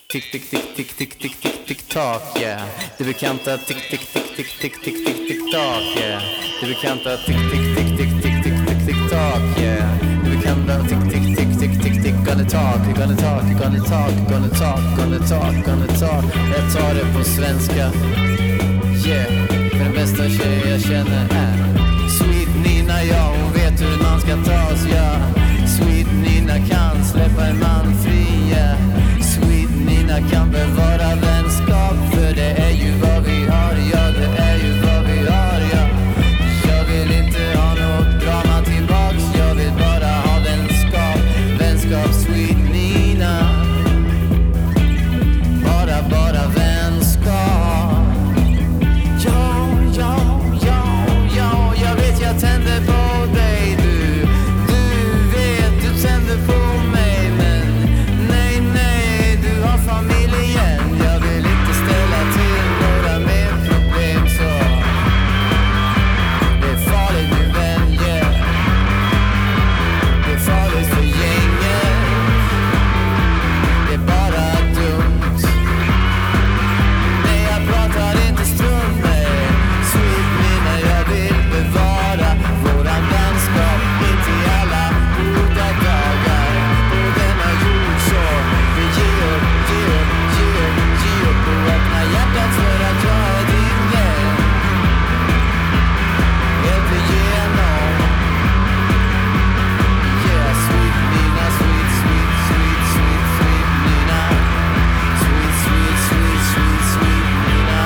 Tick, tick, tick, tick, tick, tick, tick, tick, tock, yeah. Det bekanta tick, tick, tick, tick, tick, tick, tick, tick, tock, yeah. Det bekanta tick, tick, tick, tick, tick, tick, tick, tick, tock, yeah. Det bekanta tick, tick, tick, tick, tick, tick, gonna talk, you're gonna talk, you're gonna talk, gonna talk, gonna talk, gonna talk. Jag tar det på svenska, yeah. För den bästa tjej jag känner är Sweet Nina, ja, hon vet hur man ska tas, ja. Sweet Nina kan släppa en man fri, yeah. Sweet Nina kan bevara vänskap, för det är ju vad vi har, ja, det är ju vad vi har, ja. Jag vill inte ha något drama tillbaks, jag vill bara ha vänskap, vänskap, Sweet Nina. Bara vänskap. Ja, ja, ja, ja, jag vet jag tänder på dig, du vet du tänder på mig, men nej, du har familj igen. Jag vill inte ställa till några mer problem, så det är farligt min vän, yeah. Det är farligt för gänget, det är bara dumt. Nej, jag pratar inte strunt med Sweet Nina, jag vill bevara våran vänskap mitt i alla goda dagar på denna jord, så vi ger upp och öppna hjärtat för att jag är din vän. Hjälp igenom, yeah, Sweet Nina, sweet Nina, sweet Nina,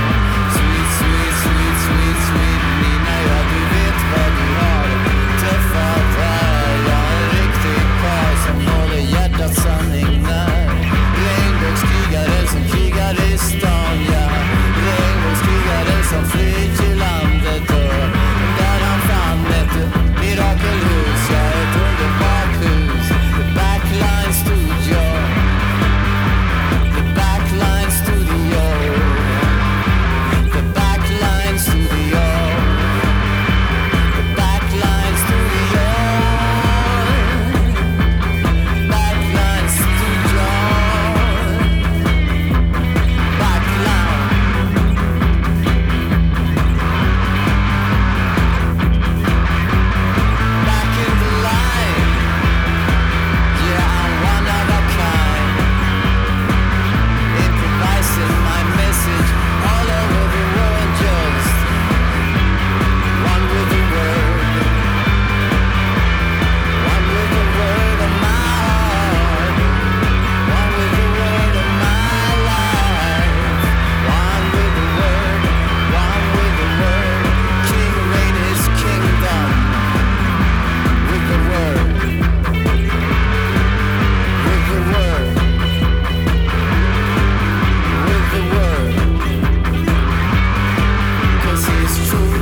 sweet Nina, ja, du vet vad du har träffat här, ja, en riktig karl som håller hjärtat sanning när. Regnbågskrigaren som krigar i stan, ja. Regnbågskrigaren som flyr till landet, och där han fann ett mirakelhus, ja, ett underbart hus. The Backline Studio, The Backline Studio, The Backline Studio, The Backline Studio, Backline Studio, Backline. Back in the line, yeah, I'm one of a kind, improvising my message all over the world, just one with the word, one with the word of my heart, one with the word of my life, one with the word, King reign his kingdom with the word, with the word, with the word, 'cause he's true.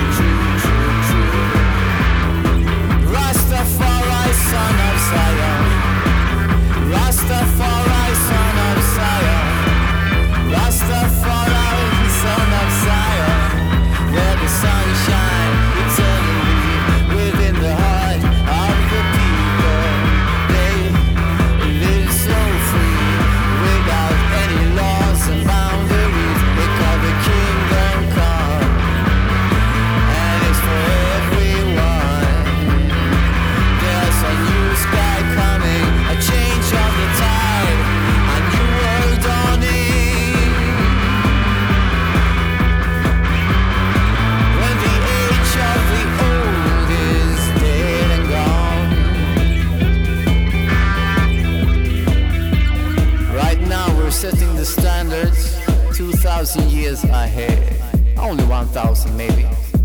Rastafari, son of Zion, Rastafari, son of Zion, Rastafari, son of Zion, where the sun shines eternally within the heart of the people. They live so free without any laws and boundaries. They call the kingdom come, and it's for everyone. There's a new sky coming, a change of the tide, a new world dawning. When the age of the old is dead and gone. Right now we're setting the standards 2,000 years ahead. Only 1,000 maybe.